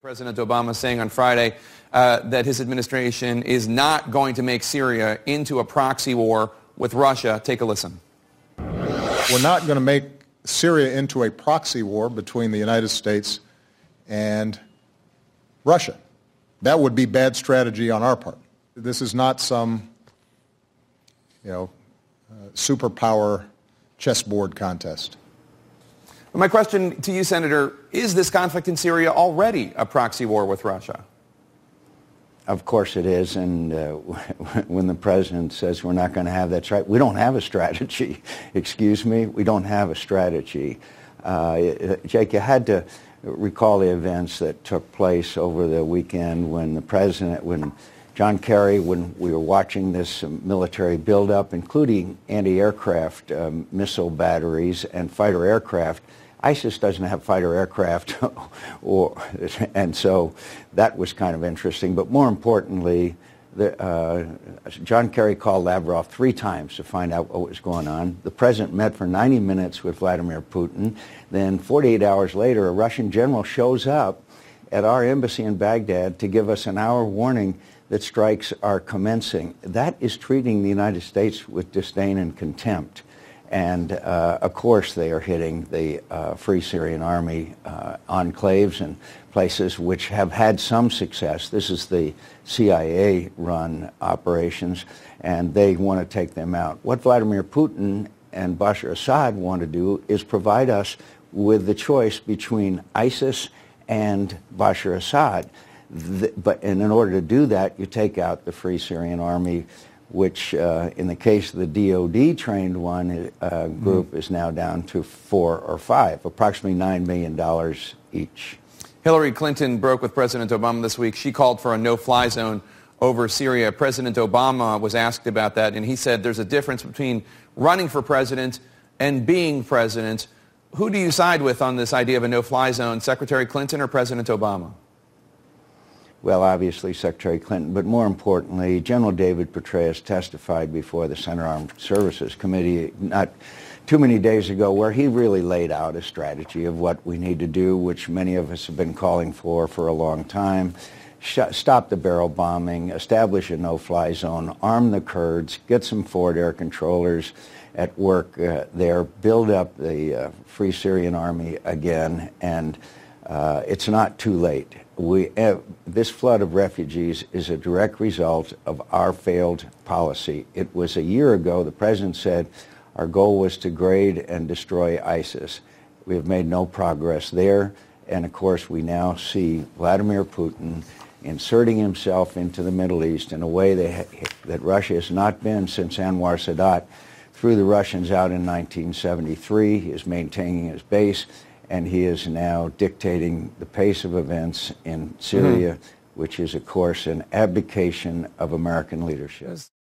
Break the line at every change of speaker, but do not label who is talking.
President Obama saying on Friday that his administration is not going to make Syria into a proxy war with Russia. Take a listen.
We're not going to make Syria into a proxy war between the United States and Russia. That would be bad strategy on our part. This is not some, superpower chessboard contest.
My question to you, Senator, is this conflict in Syria already a proxy war with Russia?
Of course it is, and when the president says we're not going to have that strategy, we don't have a strategy. Excuse me, we don't have a strategy. Jake, you had to recall the events that took place over the weekend when when John Kerry, when we were watching this military buildup, including anti-aircraft missile batteries and fighter aircraft. ISIS doesn't have fighter aircraft, and so that was kind of interesting. But more importantly, John Kerry called Lavrov 3 times to find out what was going on. The president met for 90 minutes with Vladimir Putin. Then 48 hours later, a Russian general shows up at our embassy in Baghdad to give us an hour warning that strikes are commencing. That is treating the United States with disdain and contempt. And, of course, they are hitting the Free Syrian Army enclaves and places which have had some success. This is the CIA-run operations, and they want to take them out. What Vladimir Putin and Bashar Assad want to do is provide us with the choice between ISIS and Bashar Assad. And in order to do that, you take out the Free Syrian Army, which in the case of the DOD-trained one group is now down to 4 or 5, approximately $9 million each.
Hillary Clinton broke with President Obama this week. She called for a no-fly zone over Syria. President Obama was asked about that, and he said there's a difference between running for president and being president. Who do you side with on this idea of a no-fly zone, Secretary Clinton or President Obama?
Well, obviously, Secretary Clinton, but more importantly, General David Petraeus testified before the Senate Armed Services Committee not too many days ago, where he really laid out a strategy of what we need to do, which many of us have been calling for a long time. Stop the barrel bombing, establish a no-fly zone, arm the Kurds, get some forward air controllers at work there, build up the Free Syrian Army again, and it's not too late. This flood of refugees is a direct result of our failed policy. It was a year ago, the president said our goal was to grade and destroy ISIS. We have made no progress there, and of course we now see Vladimir Putin inserting himself into the Middle East in a way that Russia has not been since Anwar Sadat threw the Russians out in 1973. He is maintaining his base, and he is now dictating the pace of events in Syria, which is, of course, an abdication of American leadership.